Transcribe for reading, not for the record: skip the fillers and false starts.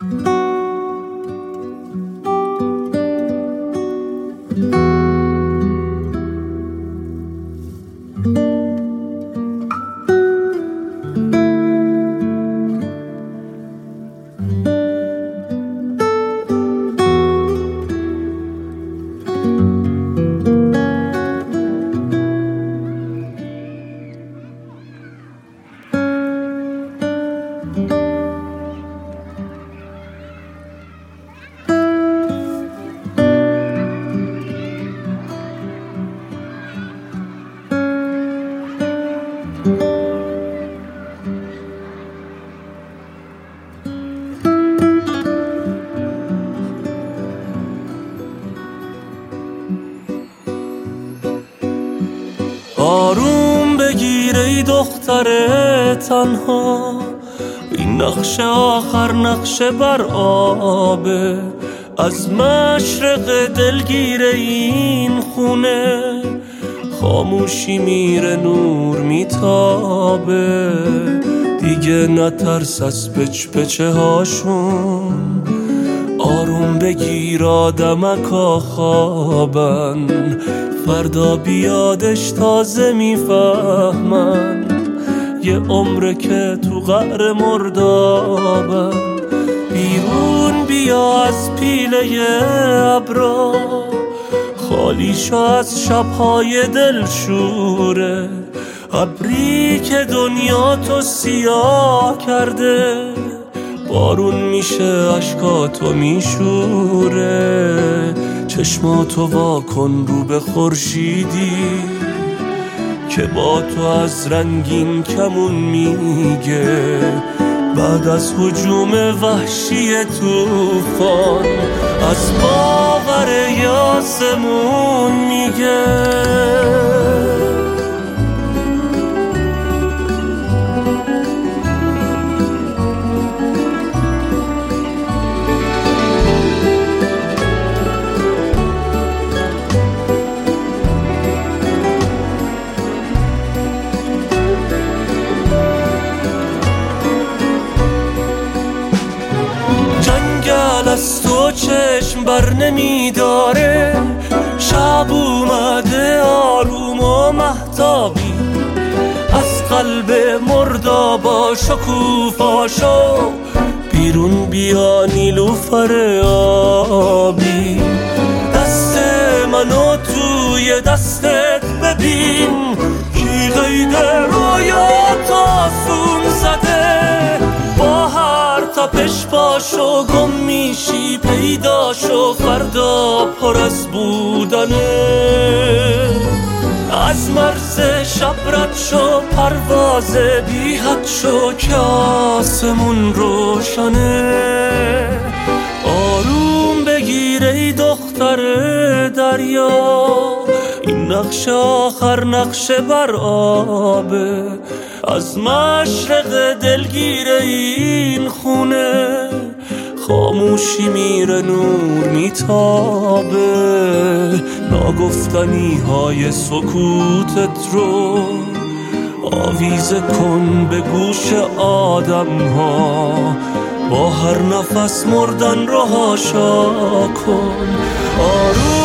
آروم بگیر ای دختر تنها، این نقش آخر نقش بر آبه. از مشرق دلگیر این خونه خاموشی میره نور میتابه. دیگه نترس از پچ پچه هاشون، آروم بگیر آدمکا خوابن. فردا بیادش تازه میفهمن، یه عمره که تو قعر مردابن. بیرون بیا از پیله ابرا، خالی شو از شبهای دلشوره. ابری که دنیا تو سیاه کرده، بارون میشه اشکاتو میشوره. چشماتو وا کن رو به خورشیدی که با تو از رنگین کمون میگه. بعد از هجوم وحشی طوفان، از باور یاسمون میگه. از تو چشم بر نمیداره، شب اومده آروم و مهتابی. از قلب مردابا شکوفاشو بیرون بیا نیلوفر آبی. دست منو توی دستت ببین، کی قید رویات آسون زده. با هر تپش پاشو گم میشی پیداشو، فردا پر از بودنه. از مرز شب رد شو، پرواز بی حد شو که آسمون روشنه. آروم بگیر ای دختر دریا، این نقش آخر نقش بر آبه. از مشرق دلگیر این خونه خاموشی میره نور میتابه. ناگفتنی های سکوتت رو آویزه کن به گوش آدم ها. با هر نفس مردن رو هاشا کن. آروم